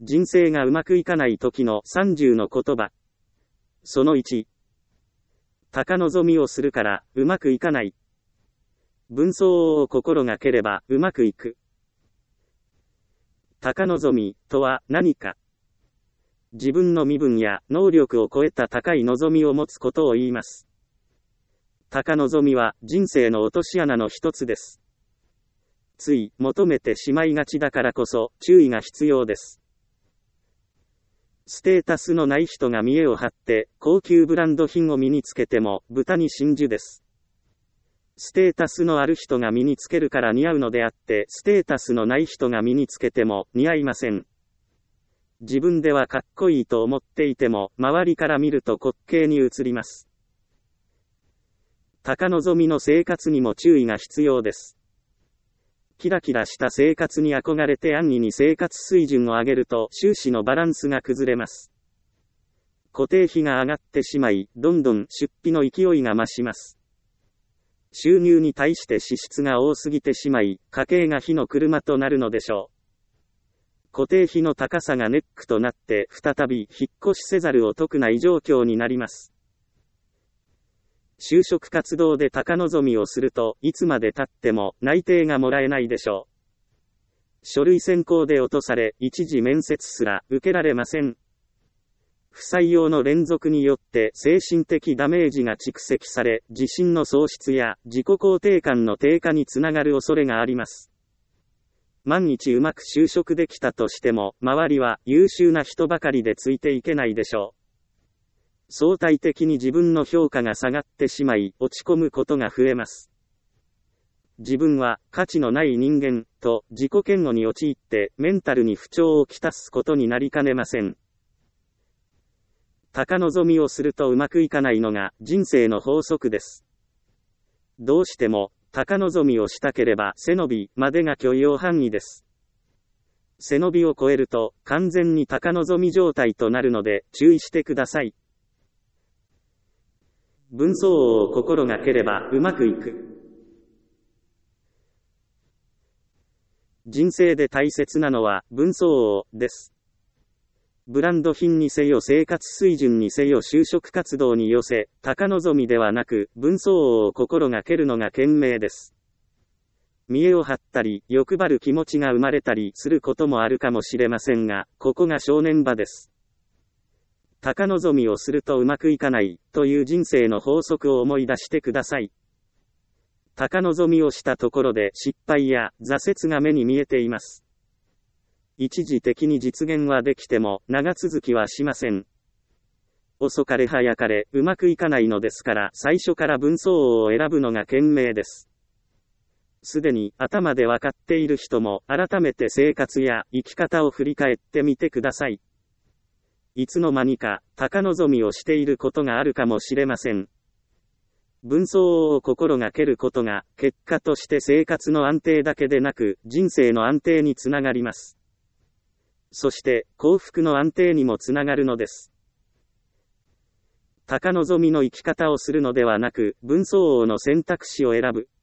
人生がうまくいかない時の30の言葉。その1。高望みをするからうまくいかない。分相応を心がければうまくいく。高望みとは何か。自分の身分や能力を超えた高い望みを持つことを言います。高望みは人生の落とし穴の一つです。つい求めてしまいがちだからこそ注意が必要です。ステータスのない人が見栄を張って高級ブランド品を身につけても豚に真珠です。ステータスのある人が身につけるから似合うのであって、ステータスのない人が身につけても似合いません。自分ではかっこいいと思っていても、周りから見ると滑稽に映ります。高望みの生活にも注意が必要です。キラキラした生活に憧れて安易に生活水準を上げると収支のバランスが崩れます。固定費が上がってしまい、どんどん出費の勢いが増します。収入に対して支出が多すぎてしまい、家計が火の車となるのでしょう。固定費の高さがネックとなって、再び引っ越しせざるを得ない状況になります。就職活動で高望みをすると、いつまで経っても内定がもらえないでしょう。書類選考で落とされ、一次面接すら受けられません。不採用の連続によって精神的ダメージが蓄積され、自信の喪失や自己肯定感の低下につながる恐れがあります。万一うまく就職できたとしても、周りは優秀な人ばかりでついていけないでしょう。相対的に自分の評価が下がってしまい、落ち込むことが増えます。自分は価値のない人間と自己嫌悪に陥ってメンタルに不調をきたすことになりかねません。高望みをするとうまくいかないのが人生の法則です。どうしても高望みをしたければ背伸びまでが許容範囲です。背伸びを超えると完全に高望み状態となるので注意してください。分相応を心がければうまくいく。人生で大切なのは分相応です。ブランド品にせよ生活水準にせよ就職活動に寄せ、高望みではなく分相応を心がけるのが賢明です。見栄を張ったり欲張る気持ちが生まれたりすることもあるかもしれませんが、ここが正念場です。高望みをするとうまくいかないという人生の法則を思い出してください。高望みをしたところで失敗や挫折が目に見えています。一時的に実現はできても長続きはしません。遅かれ早かれうまくいかないのですから最初から分相応を選ぶのが賢明です。すでに頭で分かっている人も改めて生活や生き方を振り返ってみてください。いつの間にか高望みをしていることがあるかもしれません。分相応を心がけることが結果として生活の安定だけでなく人生の安定につながります。そして幸福の安定にもつながるのです。高望みの生き方をするのではなく分相応の選択肢を選ぶ。